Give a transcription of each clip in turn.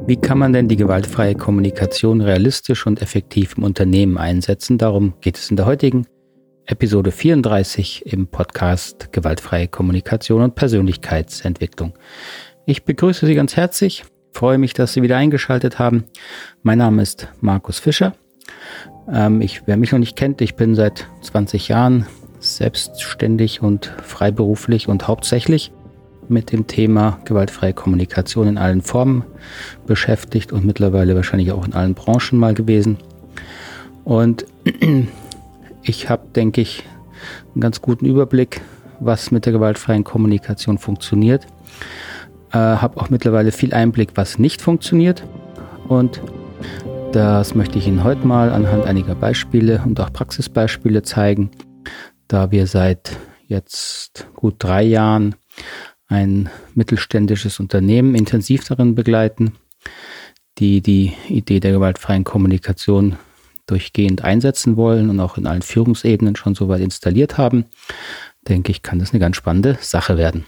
Wie kann man denn die gewaltfreie Kommunikation realistisch und effektiv im Unternehmen einsetzen? Darum geht es in der heutigen Episode 34 im Podcast Gewaltfreie Kommunikation und Persönlichkeitsentwicklung. Ich begrüße Sie ganz herzlich, freue mich, dass Sie wieder eingeschaltet haben. Mein Name ist Markus Fischer. Wer mich noch nicht kennt, ich bin seit 20 Jahren selbstständig und freiberuflich und hauptsächlich mit dem Thema gewaltfreie Kommunikation in allen Formen beschäftigt und mittlerweile wahrscheinlich auch in allen Branchen mal gewesen. Und ich habe, denke ich, einen ganz guten Überblick, was mit der gewaltfreien Kommunikation funktioniert. Habe auch mittlerweile viel Einblick, was nicht funktioniert. Und das möchte ich Ihnen heute mal anhand einiger Beispiele und auch Praxisbeispiele zeigen, da wir seit jetzt gut 3 Jahren ein mittelständisches Unternehmen intensiv darin begleiten, die die Idee der gewaltfreien Kommunikation durchgehend einsetzen wollen und auch in allen Führungsebenen schon soweit installiert haben. Denke ich, kann das eine ganz spannende Sache werden.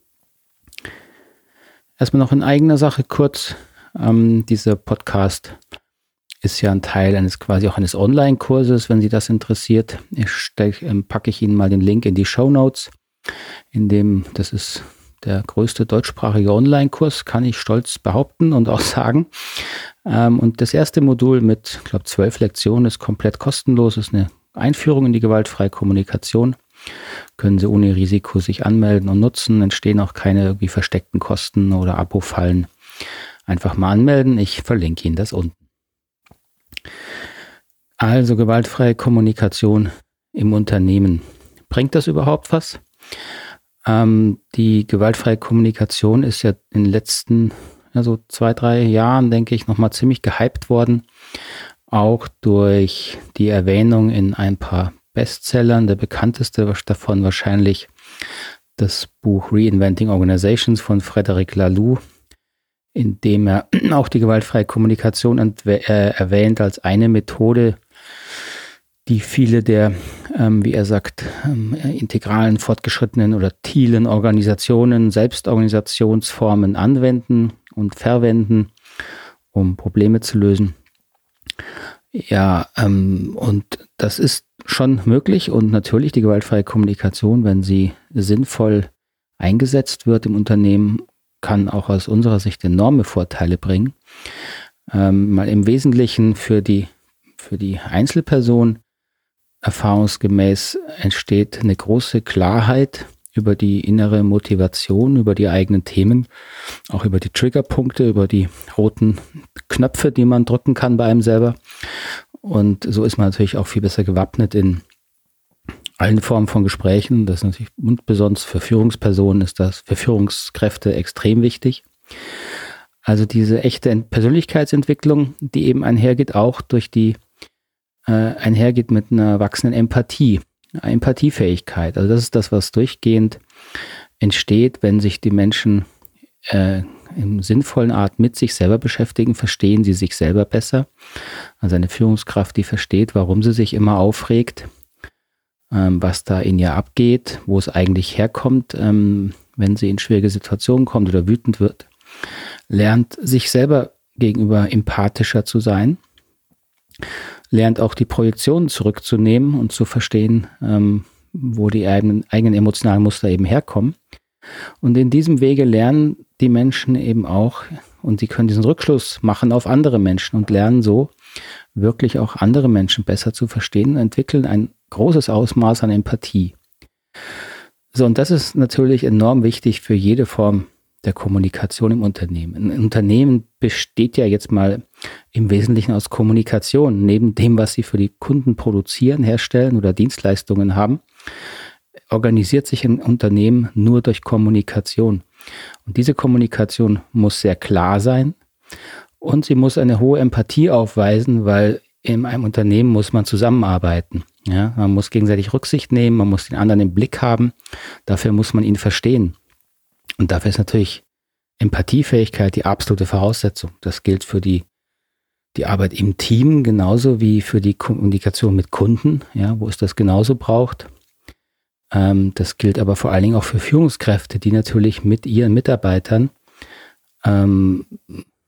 Erstmal noch in eigener Sache kurz. Dieser Podcast ist ja ein Teil eines Online-Kurses, wenn Sie das interessiert. Packe ich Ihnen mal den Link in die Shownotes, das ist der größte deutschsprachige Online-Kurs, kann ich stolz behaupten und auch sagen. Und das erste Modul mit, 12 Lektionen ist komplett kostenlos, ist eine Einführung in die gewaltfreie Kommunikation. Können Sie ohne Risiko sich anmelden und nutzen, entstehen auch keine irgendwie versteckten Kosten oder Abo-Fallen. Einfach mal anmelden, ich verlinke Ihnen das unten. Also gewaltfreie Kommunikation im Unternehmen. Bringt das überhaupt was? Die gewaltfreie Kommunikation ist ja in den letzten 2-3 Jahren, denke ich, nochmal ziemlich gehypt worden. Auch durch die Erwähnung in ein paar Bestsellern. Der bekannteste davon wahrscheinlich das Buch Reinventing Organizations von Frederic Laloux, in dem er auch die gewaltfreie Kommunikation erwähnt als eine Methode, die viele der, wie er sagt, integralen, fortgeschrittenen oder TILen Organisationen, Selbstorganisationsformen anwenden und verwenden, um Probleme zu lösen. Ja, und das ist schon möglich und natürlich die gewaltfreie Kommunikation, wenn sie sinnvoll eingesetzt wird im Unternehmen, kann auch aus unserer Sicht enorme Vorteile bringen. Mal im Wesentlichen für die Einzelperson erfahrungsgemäß entsteht eine große Klarheit über die innere Motivation, über die eigenen Themen, auch über die Triggerpunkte, über die roten Knöpfe, die man drücken kann bei einem selber. Und so ist man natürlich auch viel besser gewappnet in allen Formen von Gesprächen. Das ist natürlich, und besonders für Führungspersonen ist das für Führungskräfte extrem wichtig. Also diese echte Persönlichkeitsentwicklung, die eben einhergeht mit einer wachsenden Empathiefähigkeit. Also das ist das, was durchgehend entsteht, wenn sich die Menschen in sinnvollen Art mit sich selber beschäftigen, verstehen sie sich selber besser. Also eine Führungskraft, die versteht, warum sie sich immer aufregt, was da in ihr abgeht, wo es eigentlich herkommt, wenn sie in schwierige Situationen kommt oder wütend wird, lernt sich selber gegenüber empathischer zu sein, lernt auch die Projektionen zurückzunehmen und zu verstehen, wo die eigenen emotionalen Muster eben herkommen. Und in diesem Wege lernen die Menschen eben auch, und sie können diesen Rückschluss machen auf andere Menschen und lernen so wirklich auch andere Menschen besser zu verstehen und entwickeln ein großes Ausmaß an Empathie. So, und das ist natürlich enorm wichtig für jede Form der Kommunikation im Unternehmen. Ein Unternehmen besteht ja jetzt mal im Wesentlichen aus Kommunikation. Neben dem, was sie für die Kunden produzieren, herstellen oder Dienstleistungen haben, organisiert sich ein Unternehmen nur durch Kommunikation. Und diese Kommunikation muss sehr klar sein und sie muss eine hohe Empathie aufweisen, weil in einem Unternehmen muss man zusammenarbeiten. Ja, man muss gegenseitig Rücksicht nehmen, man muss den anderen im Blick haben, dafür muss man ihn verstehen. Und dafür ist natürlich Empathiefähigkeit die absolute Voraussetzung. Das gilt für die Arbeit im Team genauso wie für die Kommunikation mit Kunden, ja, wo es das genauso braucht. Das gilt aber vor allen Dingen auch für Führungskräfte, die natürlich mit ihren Mitarbeitern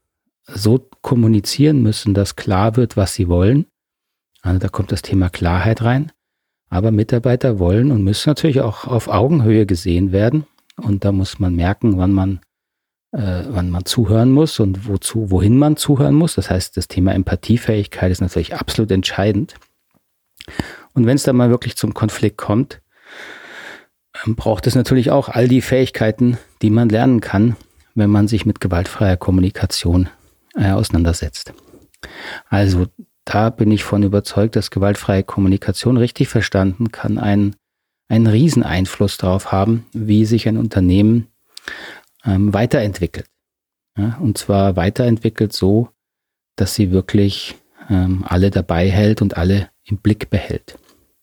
so kommunizieren müssen, dass klar wird, was sie wollen. Also da kommt das Thema Klarheit rein. Aber Mitarbeiter wollen und müssen natürlich auch auf Augenhöhe gesehen werden. Und da muss man merken, wann man zuhören muss und wohin man zuhören muss. Das heißt, das Thema Empathiefähigkeit ist natürlich absolut entscheidend. Und wenn es dann mal wirklich zum Konflikt kommt, braucht es natürlich auch all die Fähigkeiten, die man lernen kann, wenn man sich mit gewaltfreier Kommunikation auseinandersetzt. Also da bin ich von überzeugt, dass gewaltfreie Kommunikation richtig verstanden kann einen riesen Einfluss darauf haben, wie sich ein Unternehmen weiterentwickelt. Ja, und zwar weiterentwickelt so, dass sie wirklich alle dabei hält und alle im Blick behält.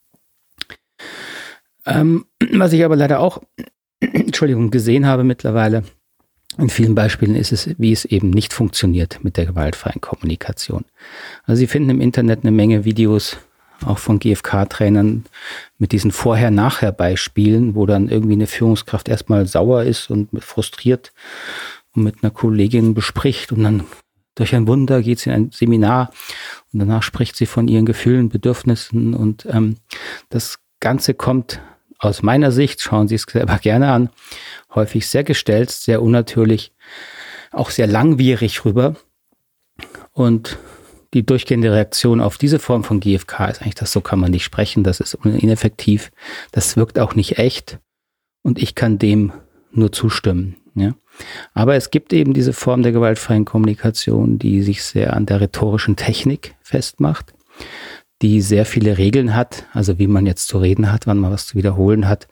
Was ich aber leider auch, gesehen habe mittlerweile, in vielen Beispielen ist es, wie es eben nicht funktioniert mit der gewaltfreien Kommunikation. Also Sie finden im Internet eine Menge Videos, auch von GfK-Trainern, mit diesen Vorher-Nachher-Beispielen, wo dann irgendwie eine Führungskraft erstmal sauer ist und frustriert und mit einer Kollegin bespricht und dann durch ein Wunder geht sie in ein Seminar und danach spricht sie von ihren Gefühlen, Bedürfnissen und das Ganze kommt aus meiner Sicht, schauen Sie es selber gerne an, häufig sehr gestelzt, sehr unnatürlich, auch sehr langwierig rüber. Und die durchgehende Reaktion auf diese Form von GfK ist eigentlich, so kann man nicht sprechen, das ist ineffektiv, das wirkt auch nicht echt und ich kann dem nur zustimmen. Ja. Aber es gibt eben diese Form der gewaltfreien Kommunikation, die sich sehr an der rhetorischen Technik festmacht, die sehr viele Regeln hat, also wie man jetzt zu reden hat, wann man was zu wiederholen hat,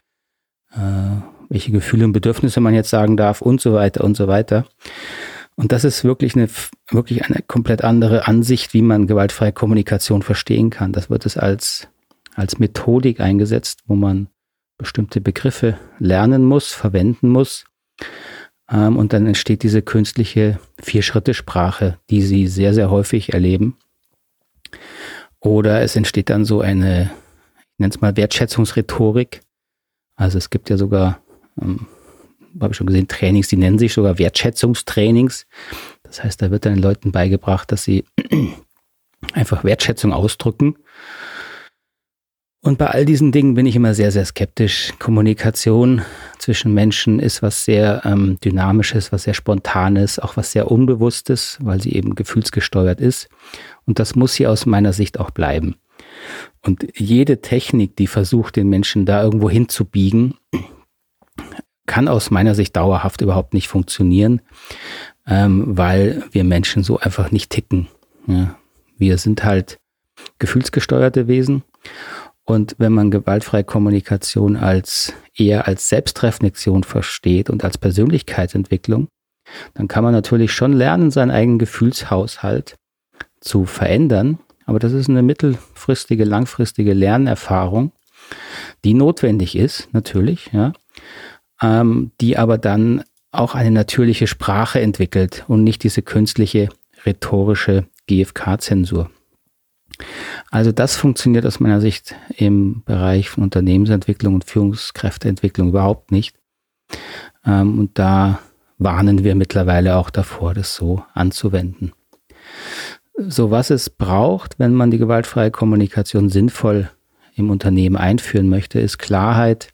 welche Gefühle und Bedürfnisse man jetzt sagen darf und so weiter und so weiter. Und das ist wirklich eine komplett andere Ansicht, wie man gewaltfreie Kommunikation verstehen kann. Das wird es als Methodik eingesetzt, wo man bestimmte Begriffe lernen muss, verwenden muss. Und dann entsteht diese künstliche 4-Schritte-Sprache, die Sie sehr, sehr häufig erleben. Oder es entsteht dann so eine, ich nenne es mal Wertschätzungsrhetorik. Also es gibt ja sogar, habe ich schon gesehen, Trainings, die nennen sich sogar Wertschätzungstrainings. Das heißt, da wird dann den Leuten beigebracht, dass sie einfach Wertschätzung ausdrücken. Und bei all diesen Dingen bin ich immer sehr, sehr skeptisch. Kommunikation zwischen Menschen ist was sehr Dynamisches, was sehr Spontanes, auch was sehr Unbewusstes, weil sie eben gefühlsgesteuert ist. Und das muss sie aus meiner Sicht auch bleiben. Und jede Technik, die versucht, den Menschen da irgendwo hinzubiegen, kann aus meiner Sicht dauerhaft überhaupt nicht funktionieren, weil wir Menschen so einfach nicht ticken. Ja, wir sind halt gefühlsgesteuerte Wesen. Und wenn man gewaltfreie Kommunikation eher als Selbstreflexion versteht und als Persönlichkeitsentwicklung, dann kann man natürlich schon lernen, seinen eigenen Gefühlshaushalt zu verändern. Aber das ist eine mittelfristige, langfristige Lernerfahrung, die notwendig ist, natürlich, ja, die aber dann auch eine natürliche Sprache entwickelt und nicht diese künstliche, rhetorische GfK-Zensur. Also das funktioniert aus meiner Sicht im Bereich von Unternehmensentwicklung und Führungskräfteentwicklung überhaupt nicht. Und da warnen wir mittlerweile auch davor, das so anzuwenden. So, was es braucht, wenn man die gewaltfreie Kommunikation sinnvoll im Unternehmen einführen möchte, ist Klarheit,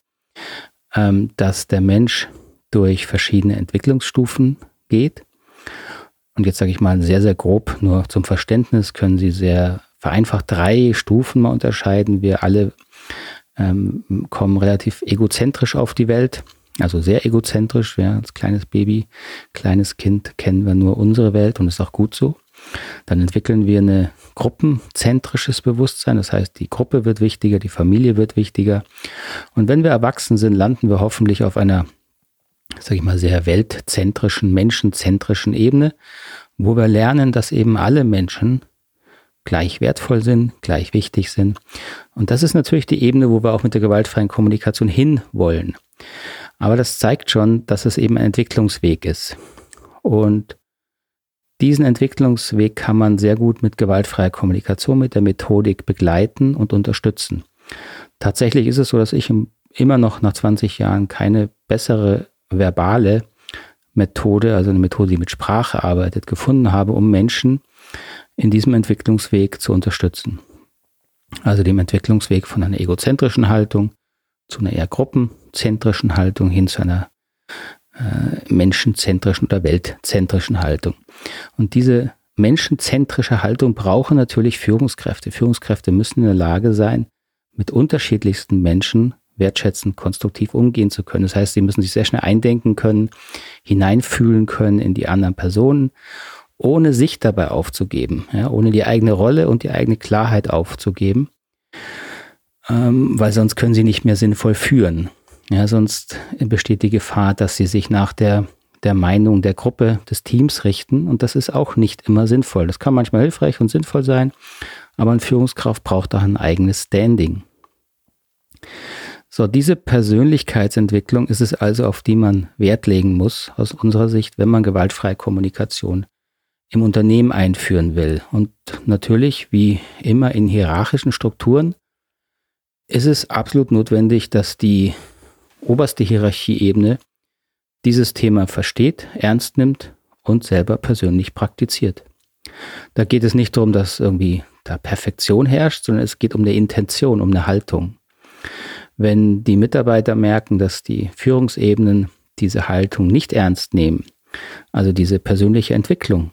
dass der Mensch durch verschiedene Entwicklungsstufen geht. Und jetzt sage ich mal sehr, sehr grob, nur zum Verständnis können Sie sehr vereinfacht 3 Stufen mal unterscheiden. Wir alle kommen relativ egozentrisch auf die Welt, also sehr egozentrisch. Ja, als kleines Baby, kleines Kind kennen wir nur unsere Welt und ist auch gut so. Dann entwickeln wir ein gruppenzentrisches Bewusstsein, das heißt, die Gruppe wird wichtiger, die Familie wird wichtiger. Und wenn wir erwachsen sind, landen wir hoffentlich auf einer, sage ich mal, sehr weltzentrischen, menschenzentrischen Ebene, wo wir lernen, dass eben alle Menschen gleich wertvoll sind, gleich wichtig sind. Und das ist natürlich die Ebene, wo wir auch mit der gewaltfreien Kommunikation hinwollen. Aber das zeigt schon, dass es eben ein Entwicklungsweg ist. Und diesen Entwicklungsweg kann man sehr gut mit gewaltfreier Kommunikation, mit der Methodik begleiten und unterstützen. Tatsächlich ist es so, dass ich immer noch nach 20 Jahren keine bessere verbale Methode, also eine Methode, die mit Sprache arbeitet, gefunden habe, um Menschen in diesem Entwicklungsweg zu unterstützen. Also dem Entwicklungsweg von einer egozentrischen Haltung zu einer eher gruppenzentrischen Haltung hin zu einer menschenzentrischen oder weltzentrischen Haltung. Und diese menschenzentrische Haltung brauchen natürlich Führungskräfte. Führungskräfte müssen in der Lage sein, mit unterschiedlichsten Menschen wertschätzend, konstruktiv umgehen zu können. Das heißt, sie müssen sich sehr schnell eindenken können, hineinfühlen können in die anderen Personen, ohne sich dabei aufzugeben, ja, ohne die eigene Rolle und die eigene Klarheit aufzugeben, weil sonst können sie nicht mehr sinnvoll führen. Ja, sonst besteht die Gefahr, dass sie sich nach der Meinung der Gruppe, des Teams richten, und das ist auch nicht immer sinnvoll. Das kann manchmal hilfreich und sinnvoll sein, aber eine Führungskraft braucht auch ein eigenes Standing. So, diese Persönlichkeitsentwicklung ist es also, auf die man Wert legen muss, aus unserer Sicht, wenn man gewaltfreie Kommunikation im Unternehmen einführen will. Und natürlich, wie immer in hierarchischen Strukturen, ist es absolut notwendig, dass die oberste Hierarchieebene dieses Thema versteht, ernst nimmt und selber persönlich praktiziert. Da geht es nicht darum, dass irgendwie da Perfektion herrscht, sondern es geht um eine Intention, um eine Haltung. Wenn die Mitarbeiter merken, dass die Führungsebenen diese Haltung nicht ernst nehmen, also diese persönliche Entwicklung,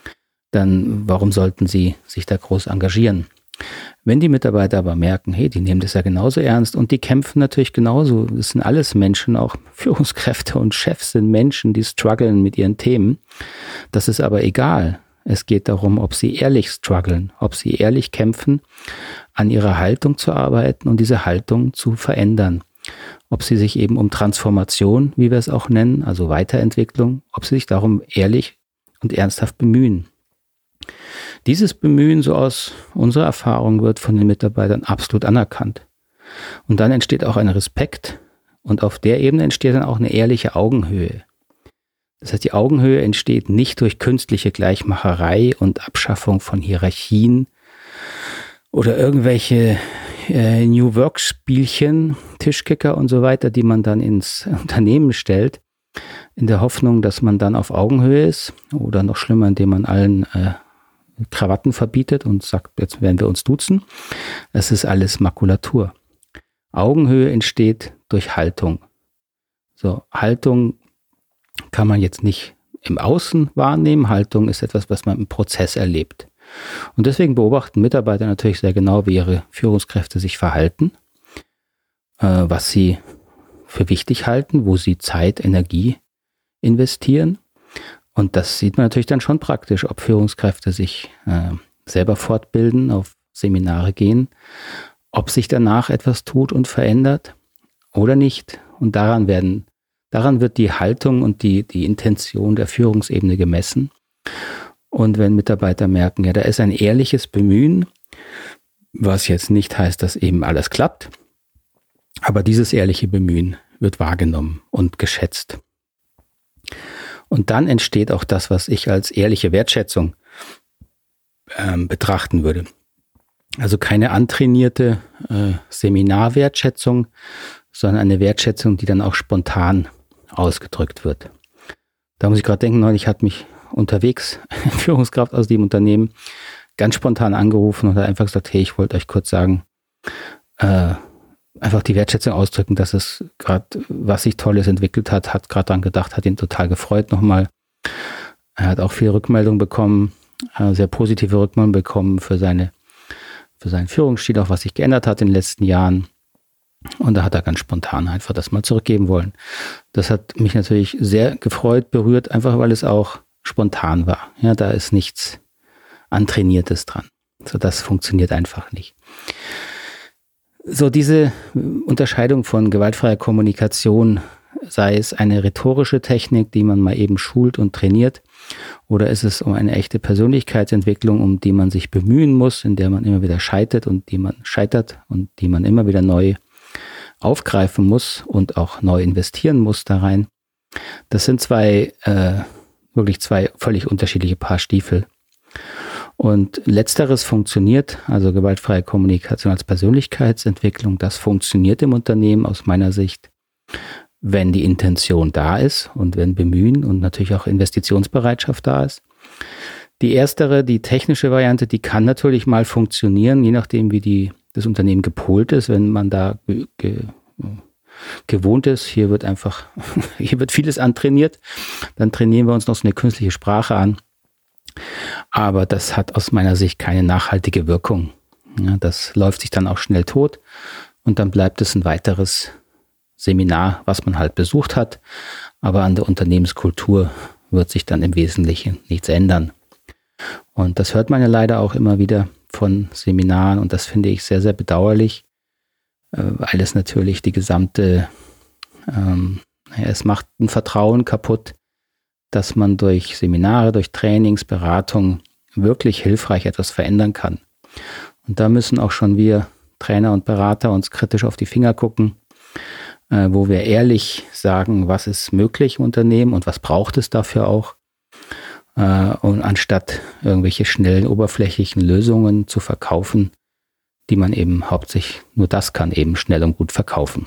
dann warum sollten sie sich da groß engagieren? Wenn die Mitarbeiter aber merken, hey, die nehmen das ja genauso ernst und die kämpfen natürlich genauso, das sind alles Menschen, auch Führungskräfte und Chefs sind Menschen, die strugglen mit ihren Themen, das ist aber egal. Es geht darum, ob sie ehrlich strugglen, ob sie ehrlich kämpfen, an ihrer Haltung zu arbeiten und diese Haltung zu verändern. Ob sie sich eben um Transformation, wie wir es auch nennen, also Weiterentwicklung, ob sie sich darum ehrlich und ernsthaft bemühen. Dieses Bemühen, so aus unserer Erfahrung, wird von den Mitarbeitern absolut anerkannt. Und dann entsteht auch ein Respekt und auf der Ebene entsteht dann auch eine ehrliche Augenhöhe. Das heißt, die Augenhöhe entsteht nicht durch künstliche Gleichmacherei und Abschaffung von Hierarchien oder irgendwelche New Work-Spielchen, Tischkicker und so weiter, die man dann ins Unternehmen stellt, in der Hoffnung, dass man dann auf Augenhöhe ist oder noch schlimmer, indem man allen Krawatten verbietet und sagt, jetzt werden wir uns duzen. Das ist alles Makulatur. Augenhöhe entsteht durch Haltung. So, Haltung kann man jetzt nicht im Außen wahrnehmen. Haltung ist etwas, was man im Prozess erlebt. Und deswegen beobachten Mitarbeiter natürlich sehr genau, wie ihre Führungskräfte sich verhalten, was sie für wichtig halten, wo sie Zeit, Energie investieren. Und das sieht man natürlich dann schon praktisch, ob Führungskräfte sich selber fortbilden, auf Seminare gehen, ob sich danach etwas tut und verändert oder nicht. Und daran wird die Haltung und die Intention der Führungsebene gemessen. Und wenn Mitarbeiter merken, ja, da ist ein ehrliches Bemühen, was jetzt nicht heißt, dass eben alles klappt, aber dieses ehrliche Bemühen wird wahrgenommen und geschätzt. Und dann entsteht auch das, was ich als ehrliche Wertschätzung betrachten würde. Also keine antrainierte Seminarwertschätzung, sondern eine Wertschätzung, die dann auch spontan ausgedrückt wird. Da muss ich gerade denken, neulich hat mich unterwegs eine Führungskraft aus dem Unternehmen ganz spontan angerufen und hat einfach gesagt, hey, ich wollte euch kurz sagen, einfach die Wertschätzung ausdrücken, dass es gerade, was sich Tolles entwickelt hat gerade dran gedacht, hat ihn total gefreut nochmal. Er hat auch viel Rückmeldung bekommen, sehr positive Rückmeldung bekommen für seinen Führungsstil, auch was sich geändert hat in den letzten Jahren. Und da hat er ganz spontan einfach das mal zurückgeben wollen. Das hat mich natürlich sehr gefreut, berührt, einfach weil es auch spontan war. Ja, da ist nichts Antrainiertes dran. So, das funktioniert einfach nicht. So, diese Unterscheidung von gewaltfreier Kommunikation, sei es eine rhetorische Technik, die man mal eben schult und trainiert, oder ist es um eine echte Persönlichkeitsentwicklung, um die man sich bemühen muss, in der man immer wieder scheitert und die man immer wieder neu aufgreifen muss und auch neu investieren muss da rein. Das sind wirklich zwei völlig unterschiedliche Paar Stiefel. Und letzteres funktioniert, also gewaltfreie Kommunikation als Persönlichkeitsentwicklung, das funktioniert im Unternehmen aus meiner Sicht, wenn die Intention da ist und wenn Bemühen und natürlich auch Investitionsbereitschaft da ist. Die erstere, die technische Variante, die kann natürlich mal funktionieren, je nachdem, wie das Unternehmen gepolt ist, wenn man da gewohnt ist. Hier wird vieles antrainiert. Dann trainieren wir uns noch so eine künstliche Sprache an. Aber das hat aus meiner Sicht keine nachhaltige Wirkung. Ja, das läuft sich dann auch schnell tot und dann bleibt es ein weiteres Seminar, was man halt besucht hat. Aber an der Unternehmenskultur wird sich dann im Wesentlichen nichts ändern. Und das hört man ja leider auch immer wieder von Seminaren und das finde ich sehr, sehr bedauerlich, weil es natürlich die gesamte, es macht ein Vertrauen kaputt, dass man durch Seminare, durch Trainings, Beratung wirklich hilfreich etwas verändern kann. Und da müssen auch schon wir Trainer und Berater uns kritisch auf die Finger gucken, wo wir ehrlich sagen, was ist möglich im Unternehmen und was braucht es dafür auch. Und anstatt irgendwelche schnellen, oberflächlichen Lösungen zu verkaufen, die man eben hauptsächlich, nur das kann eben schnell und gut verkaufen.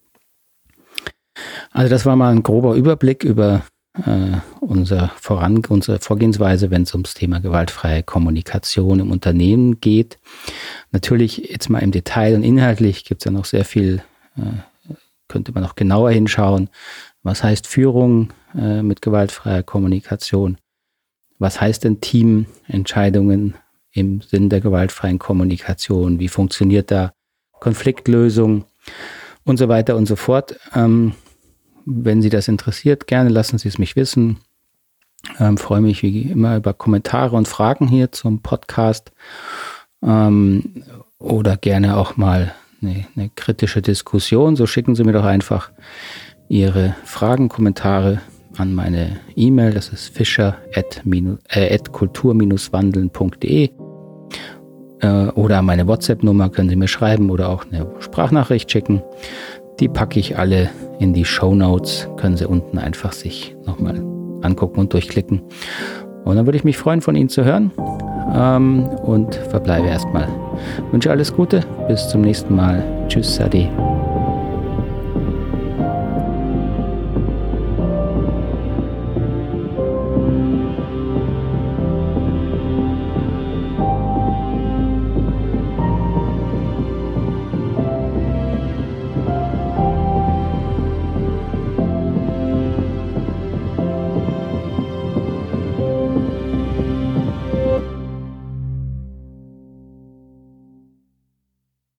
Also das war mal ein grober Überblick über unsere Vorgehensweise, wenn es ums Thema gewaltfreie Kommunikation im Unternehmen geht. Natürlich jetzt mal im Detail und inhaltlich gibt es ja noch sehr viel, könnte man noch genauer hinschauen. Was heißt Führung mit gewaltfreier Kommunikation? Was heißt denn Teamentscheidungen im Sinn der gewaltfreien Kommunikation? Wie funktioniert da Konfliktlösung und so weiter und so fort? Wenn Sie das interessiert, gerne lassen Sie es mich wissen. Freue mich wie immer über Kommentare und Fragen hier zum Podcast. Oder gerne auch mal eine kritische Diskussion. So schicken Sie mir doch einfach Ihre Fragen, Kommentare an meine E-Mail, das ist fischer@kultur-wandeln.de oder an meine WhatsApp-Nummer können Sie mir schreiben oder auch eine Sprachnachricht schicken. Die packe ich alle in die Shownotes, können Sie unten einfach sich nochmal angucken und durchklicken. Und dann würde ich mich freuen, von Ihnen zu hören und verbleibe erstmal. Wünsche alles Gute, bis zum nächsten Mal. Tschüss, Ade.